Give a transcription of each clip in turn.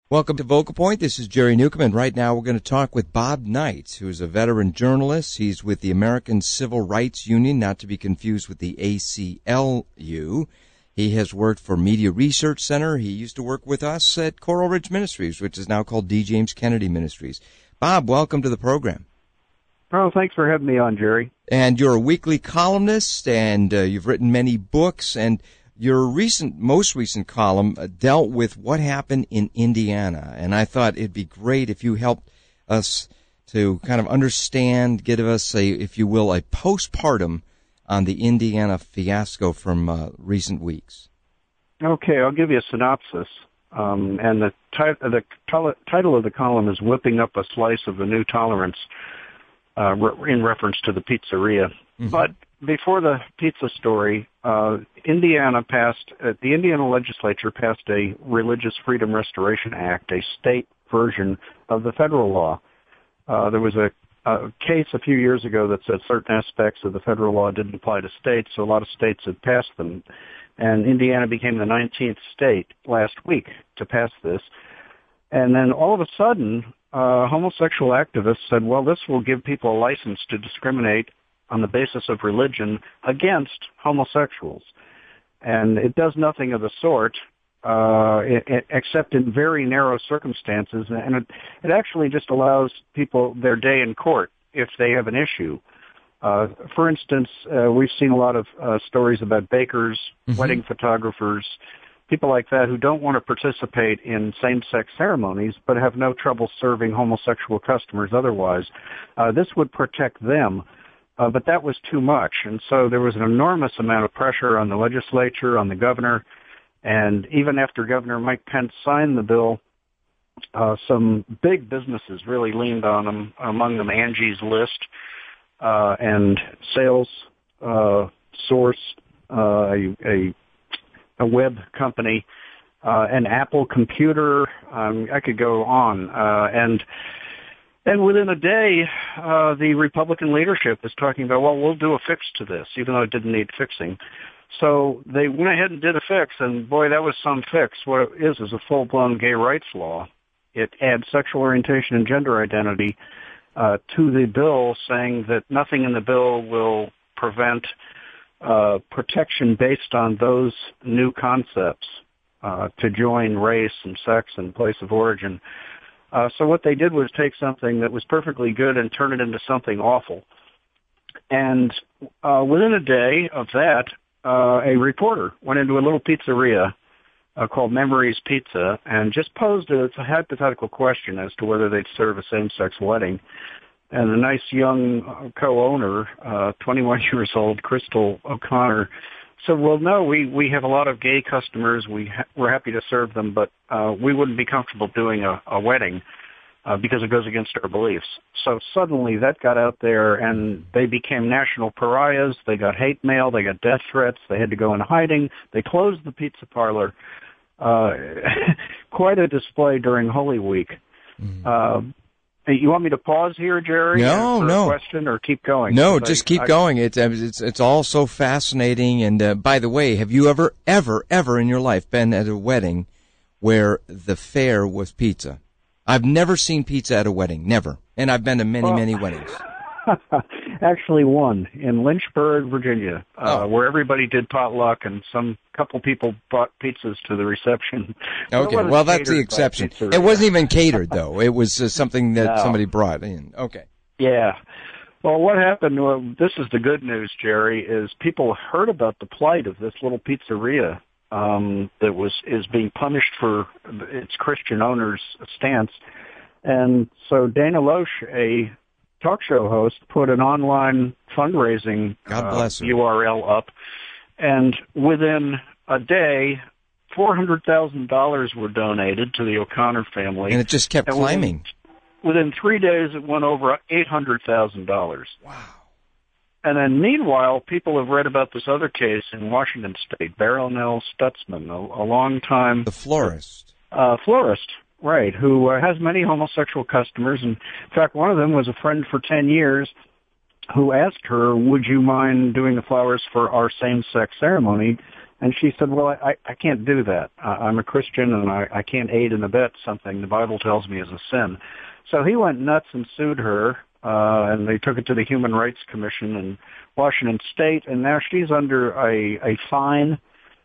Welcome to Vocal Point. This is Jerry Newcomb, and right now we're going to talk with Bob Knight, who's a veteran journalist. He's with the American Civil Rights Union, not to be confused with the ACLU. He has worked for Media Research Center. He used to work with us at Coral Ridge Ministries, which is now called D. James Kennedy Ministries. Bob, welcome to the program. Oh, thanks for having me on, Jerry. And you're a weekly columnist, and you've written many books, and your most recent column dealt with what happened in Indiana, and I thought it'd be great if you helped us to kind of understand, give us if you will, a postpartum on the Indiana fiasco from recent weeks. Okay, I'll give you a synopsis. And the title of the column is "Whipping Up a Slice of the New Tolerance," in reference to the pizzeria. Mm-hmm. But before the pizza story, the Indiana legislature passed a Religious Freedom Restoration Act, a state version of the federal law. There was a case a few years ago that said certain aspects of the federal law didn't apply to states, so a lot of states had passed them. And Indiana became the 19th state last week to pass this. And then all of a sudden, homosexual activists said, well, this will give people a license to discriminate on the basis of religion against homosexuals. And it does nothing of the sort, except in very narrow circumstances. And it actually just allows people their day in court if they have an issue. For instance, we've seen a lot of stories about bakers, mm-hmm. wedding photographers, people like that who don't want to participate in same-sex ceremonies but have no trouble serving homosexual customers otherwise. This would protect them. But that was too much, and so there was an enormous amount of pressure on the legislature, on the governor, and even after Governor Mike Pence signed the bill, some big businesses really leaned on him, among them Angie's List and Sales Source, a web company, and Apple Computer. I could go on, And within a day, the Republican leadership is talking about, well, we'll do a fix to this, even though it didn't need fixing. So they went ahead and did a fix, and boy, that was some fix. What it is a full-blown gay rights law. It adds sexual orientation and gender identity to the bill, saying that nothing in the bill will prevent protection based on those new concepts to join race and sex and place of origin. So what they did was take something that was perfectly good and turn it into something awful. And within a day of that, a reporter went into a little pizzeria called Memories Pizza and just posed a hypothetical question as to whether they'd serve a same-sex wedding. And the nice young co-owner, 21 years old, Crystal O'Connor, said, well, no, we have a lot of gay customers. We're happy to serve them, but we wouldn't be comfortable doing a wedding because it goes against our beliefs. So suddenly that got out there, and they became national pariahs. They got hate mail. They got death threats. They had to go in hiding. They closed the pizza parlor. Quite a display during Holy Week. Mm-hmm. You want me to pause here, Jerry? No. A question, or keep going? No, just keep going. It's all so fascinating. And by the way, have you ever in your life been at a wedding where the fare was pizza? I've never seen pizza at a wedding, never. And I've been to many weddings. Actually, one in Lynchburg, Virginia, where everybody did potluck, and some couple people brought pizzas to the reception. Okay, well, that's the exception. It wasn't even catered, though. It was something that somebody brought in. Okay. Yeah. Well, what happened, this is the good news, Jerry, is people heard about the plight of this little pizzeria that is being punished for its Christian owner's stance. And so Dana Loesch, a talk show host, put an online fundraising URL up, and within a day, $400,000 were donated to the O'Connor family. And it just kept climbing. Within 3 days, it went over $800,000. Wow. And then meanwhile, people have read about this other case in Washington State, Barronelle Stutzman, a long time... The florist. Florist. Right, who has many homosexual customers. And in fact, one of them was a friend for 10 years who asked her, would you mind doing the flowers for our same-sex ceremony? And she said, well, I can't do that. I'm a Christian, and I can't aid and abet something the Bible tells me is a sin. So he went nuts and sued her, and they took it to the Human Rights Commission in Washington State, and now she's under a fine,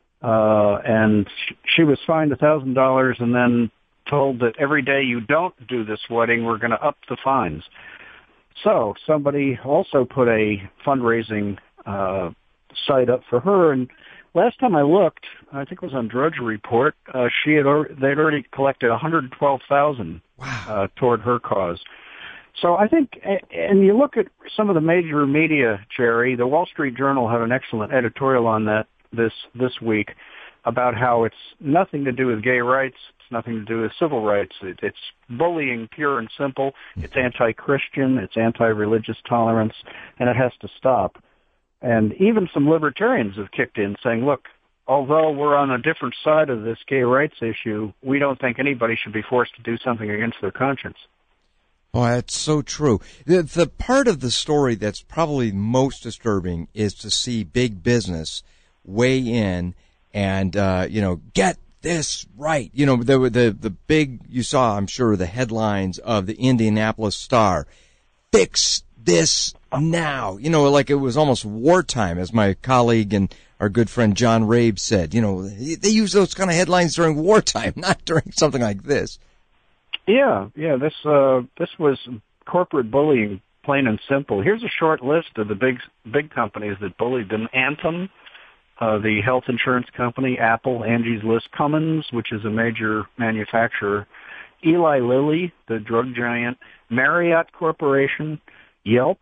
and she was fined $1,000 and then told that every day you don't do this wedding, we're going to up the fines. So somebody also put a fundraising site up for her, and last time I looked, I think it was on Drudge Report, they'd already collected $112,000 toward her cause. So I think, and you look at some of the major media, Jerry, the Wall Street Journal had an excellent editorial on that this week about how it's nothing to do with gay rights, it's nothing to do with civil rights. It's bullying, pure and simple. It's anti-Christian, it's anti-religious tolerance, and it has to stop. And even some libertarians have kicked in saying, look, although we're on a different side of this gay rights issue, we don't think anybody should be forced to do something against their conscience. Oh, that's so true. The part of the story that's probably most disturbing is to see big business weigh in and, get this right. The big, you saw, I'm sure, the headlines of the Indianapolis Star. Fix this now. Like it was almost wartime, as my colleague and our good friend John Rabe said. They use those kind of headlines during wartime, not during something like this. Yeah. This was corporate bullying, plain and simple. Here's a short list of the big companies that bullied them. Anthem, the health insurance company, Apple, Angie's List, Cummins, which is a major manufacturer, Eli Lilly, the drug giant, Marriott Corporation, Yelp,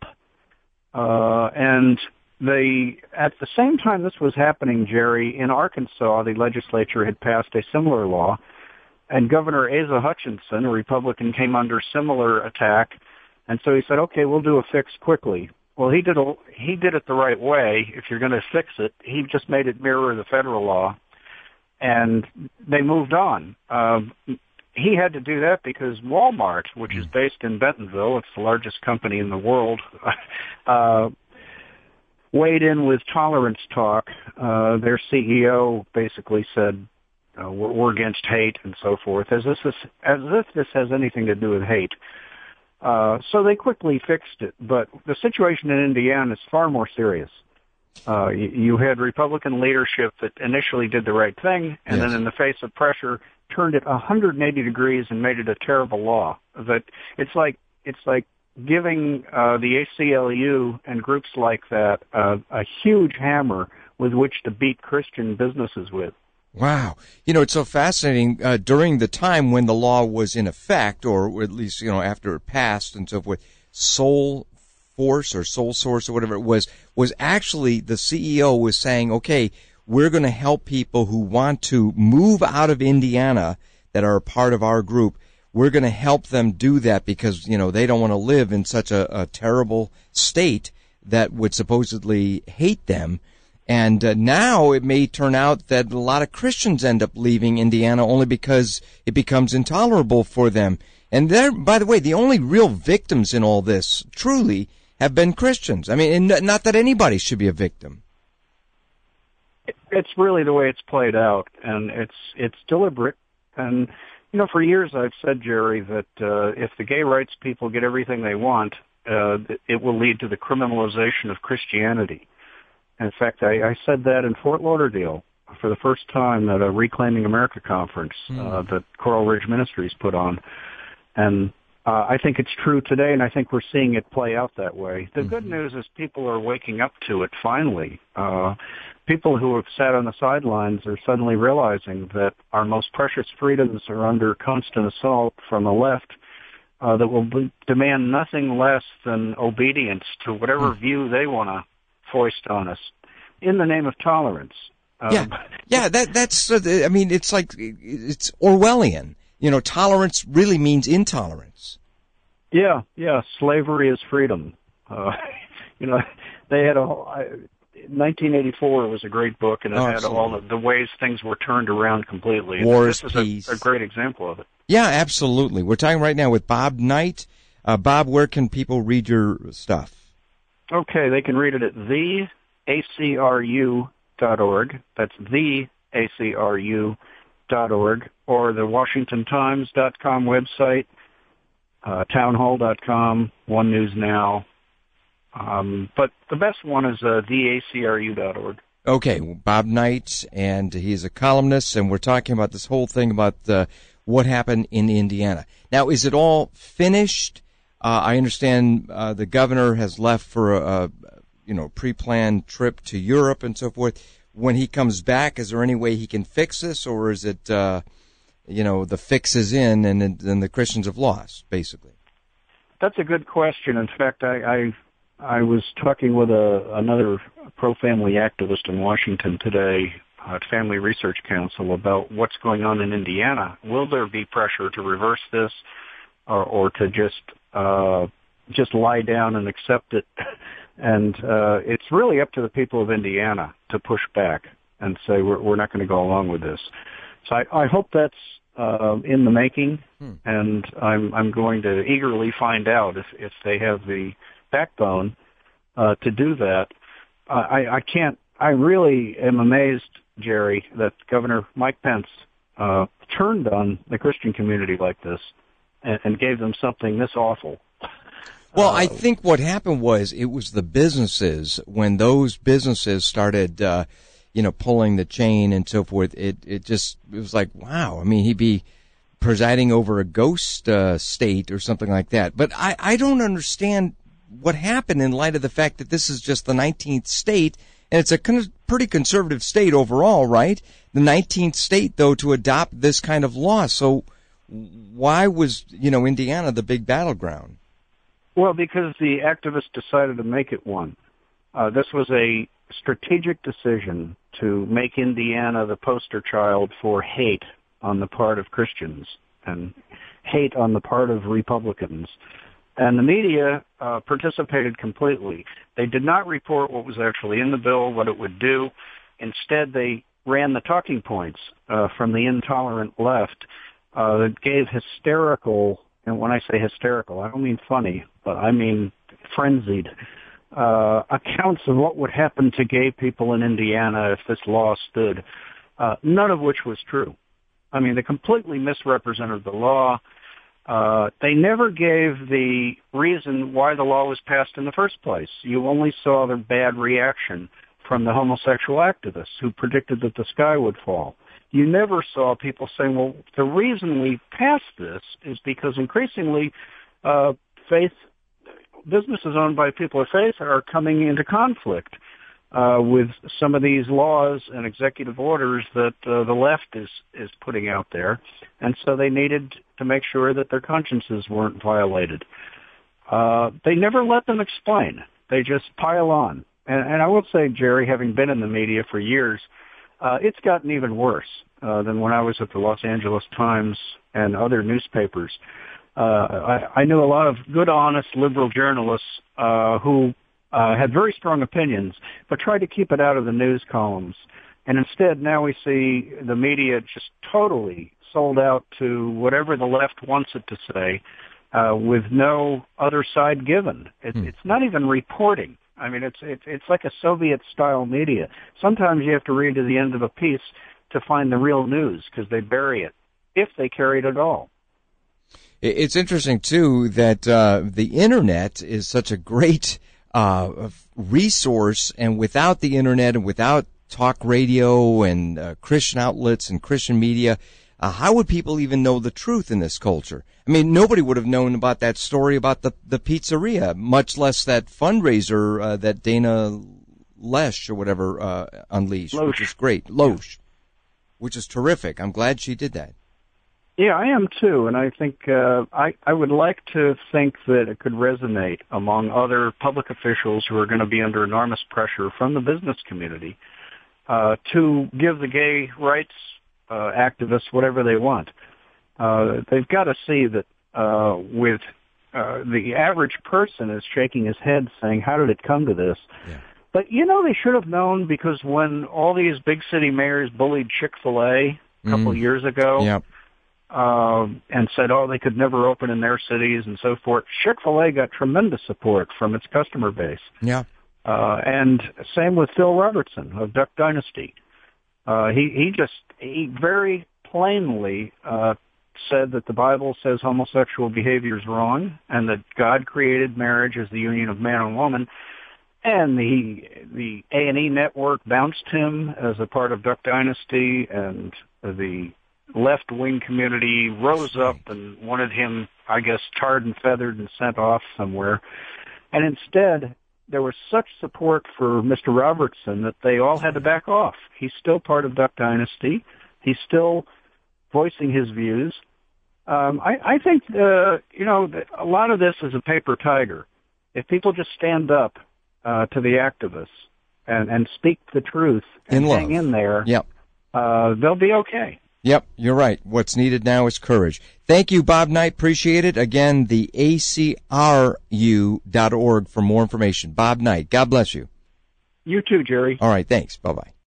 and at the same time this was happening, Jerry, in Arkansas, the legislature had passed a similar law, and Governor Asa Hutchinson, a Republican, came under similar attack, and so he said, okay, we'll do a fix quickly. Well, he did it the right way. If you're going to fix it, he just made it mirror the federal law, and they moved on. He had to do that because Walmart, which is based in Bentonville, it's the largest company in the world, weighed in with tolerance talk. Their CEO basically said, we're against hate and so forth, as if this has anything to do with hate. So they quickly fixed it. But the situation in Indiana is far more serious. You had Republican leadership that initially did the right thing, and then in the face of pressure, turned it 180 degrees and made it a terrible law. That it's like giving the ACLU and groups like that a huge hammer with which to beat Christian businesses with. Wow. It's so fascinating. During the time when the law was in effect, or at least, after it passed and so forth, Soul Source or whatever it was actually the CEO was saying, okay, we're going to help people who want to move out of Indiana that are a part of our group. We're going to help them do that because, they don't want to live in such a terrible state that would supposedly hate them. And now it may turn out that a lot of Christians end up leaving Indiana only because it becomes intolerable for them. And they're, by the way, the only real victims in all this truly have been Christians. I mean, and not that anybody should be a victim. It's really the way it's played out, and it's deliberate. And, for years I've said, Jerry, that if the gay rights people get everything they want, it will lead to the criminalization of Christianity. In fact, I said that in Fort Lauderdale for the first time at a Reclaiming America conference that Coral Ridge Ministries put on. And I think it's true today, and I think we're seeing it play out that way. The good news is people are waking up to it finally. People who have sat on the sidelines are suddenly realizing that our most precious freedoms are under constant assault from the left that will demand nothing less than obedience to whatever view they want to foist on us in the name of tolerance. That's I mean, it's like it's Orwellian. Tolerance really means intolerance. Yeah. Slavery is freedom. They had 1984 was a great book, and it had all of the ways things were turned around completely. Wars, this peace. is a great example of it. Yeah, absolutely. We're talking right now with Bob Knight. Bob, where can people read your stuff? Okay, they can read it at theacru.org. acru.org. That's theacru.org, or the WashingtonTimes.com website, townhall.com, One News Now. But the best one is theacru.org. Okay, well, Bob Knight, and he's a columnist, and we're talking about this whole thing about what happened in Indiana. Now, is it all finished? I understand the governor has left for a pre-planned trip to Europe and so forth. When he comes back, is there any way he can fix this, or is it, the fix is in and the Christians have lost, basically? That's a good question. In fact, I was talking with another pro-family activist in Washington today at Family Research Council about what's going on in Indiana. Will there be pressure to reverse this, or to just lie down and accept it? And it's really up to the people of Indiana to push back and say we're not going to go along with this. So I hope that's in the making, and I'm going to eagerly find out if they have the backbone to do that. I really am amazed, Jerry, that Governor Mike Pence turned on the Christian community like this and gave them something this awful. Well, I think what happened was it was the businesses, when those businesses started, pulling the chain and so forth, it was like, wow. I mean, he'd be presiding over a ghost state or something like that. But I don't understand what happened in light of the fact that this is just the 19th state, and it's a pretty conservative state overall, right? The 19th state, though, to adopt this kind of law. So why was, Indiana the big battleground? Well, because the activists decided to make it one. This was a strategic decision to make Indiana the poster child for hate on the part of Christians and hate on the part of Republicans. And the media participated completely. They did not report what was actually in the bill, what it would do. Instead, they ran the talking points from the intolerant left that gave hysterical, and when I say hysterical, I don't mean funny, but I mean frenzied, accounts of what would happen to gay people in Indiana if this law stood, none of which was true. I mean, they completely misrepresented the law. They never gave the reason why the law was passed in the first place. You only saw the bad reaction from the homosexual activists who predicted that the sky would fall. You never saw people saying, well, the reason we passed this is because increasingly businesses owned by people of faith are coming into conflict with some of these laws and executive orders that the left is putting out there, and so they needed to make sure that their consciences weren't violated. They never let them explain. They just pile on. And I will say, Jerry, having been in the media for years, it's gotten even worse than when I was at the Los Angeles Times and other newspapers. I knew a lot of good, honest, liberal journalists who had very strong opinions, but tried to keep it out of the news columns. And instead, now we see the media just totally sold out to whatever the left wants it to say, with no other side given. It's not even reporting. I mean, it's like a Soviet-style media. Sometimes you have to read to the end of a piece to find the real news because they bury it, if they carry it at all. It's interesting, too, that the Internet is such a great resource, and without the Internet and without talk radio and Christian outlets and Christian media, how would people even know the truth in this culture? I mean, nobody would have known about that story about the pizzeria, much less that fundraiser that Dana Loesch or whatever unleashed, which is great. Loesch, which is terrific. I'm glad she did that. Yeah, I am too, and I think I would like to think that it could resonate among other public officials who are going to be under enormous pressure from the business community to give the gay rights activists whatever they want. They've got to see that with the average person is shaking his head saying, how did it come to this? Yeah. But, they should have known, because when all these big city mayors bullied Chick-fil-A a couple years ago, yep. And said, they could never open in their cities and so forth, Chick-fil-A got tremendous support from its customer base. Yeah. And same with Phil Robertson of Duck Dynasty. He very plainly said that the Bible says homosexual behavior is wrong, and that God created marriage as the union of man and woman. And the A&E network bounced him as a part of Duck Dynasty, and the left-wing community rose up and wanted him, I guess, tarred and feathered and sent off somewhere. And instead, there was such support for Mr. Robertson that they all had to back off. He's still part of Duck Dynasty. He's still voicing his views. I think, a lot of this is a paper tiger. If people just stand up to the activists and speak the truth and hang in there, yep, they'll be okay. Yep, you're right. What's needed now is courage. Thank you, Bob Knight. Appreciate it. Again, the acru.org for more information. Bob Knight, God bless you. You too, Jerry. All right, thanks. Bye-bye.